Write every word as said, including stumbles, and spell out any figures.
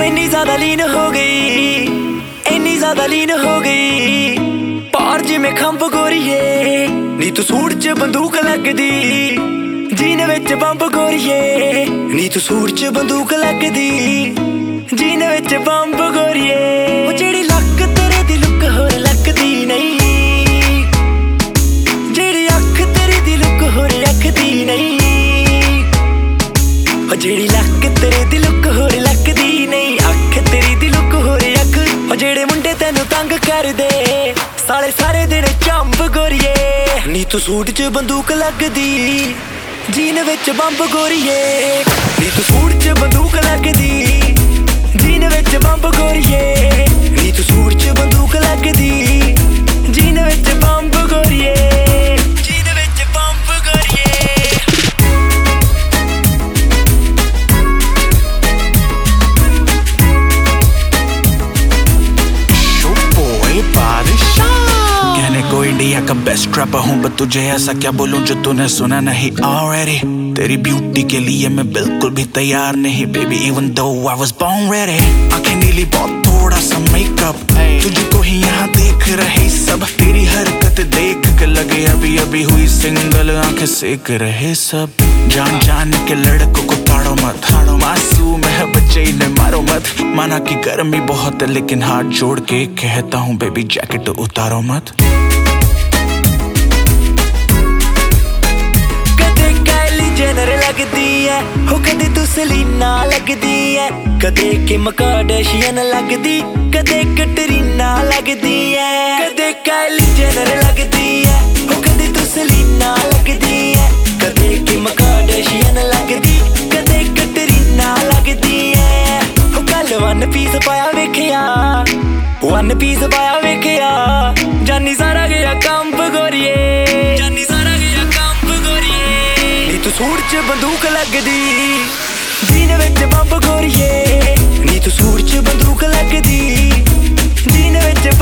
इन्नी ज्यादा लीन हो गई, इन्नी ज्यादा लीन हो गई पार जिमें खंभ गोरीए नी तू सूट च बंदूक लगदी, जीन विच बंब गोरीए नी तू सूट च बंदूक लगदी, जीन विच बंब गोरीए ओ जेड़ी लक तेरे दी लुक होर लगदी नहीं, जेड़ी अख तेरी दी लुक होर अखदी नहीं, ओ जेड़ी लक तेरे दी लुक होर लगदी नहीं, अख तेरी दी लुक होर अख ओ जेड़े मुंडे तैनू तंग कर दे साले सारे दिन चंब गोरीए नी तू सूट च बंदूक लगदी, जीन विच बंब गोरीए नी तू सूट च बंदूक लगदी, जीन विच बंब गोरीए नी तू सूट च बंदूक लगदी, जीन विच बंब गोरीए, जीन विच बंब गोरीए। को इंडिया का बेस्ट रैपर हूँ बट तुझे ऐसा क्या बोलूं जो तूने सुना नहीं ऑलरेडी। तेरी ब्यूटी के लिए मैं बिल्कुल भी तैयार नहीं baby even though I was born ready. आंखें नीली बहुत थोड़ा सा मेकअप तुझको ही यहाँ देख रहे सब, तेरी हरकत देख के लगे अभी अभी हुई सिंगल, आंखें सेक रहे सब। जान जान के लड़कों को ताड़ो मत, मासूम है बच्चे इन्हें मारो मत, माना कि गर्मी बहुत है लेकिन हाथ जोड़ के कहता हूँ बेबी जैकेट उतारो मत। जेनर लगदी है हो कदे तू सलीना लगदी है, कदे किम कार्दाशियन लगदी, कदे कैटरीना लगदी है, कदे काइली जेनर लगदी है हो कदे तू सलीना लगदी है, कदे किम कार्दाशियन लगदी, कदे कैटरीना लगदी है। हो कल वन पीस पाया वेखिया, वन पीस पाया वेखिया जानी सारा गया कंप गोरीए, जानी सारा गया कंप गोरीए नी तू सूट च बंदूक लगदी, जीन विच बंब गोरीए नी तू सूट च बंदूक लगदी, जीन विच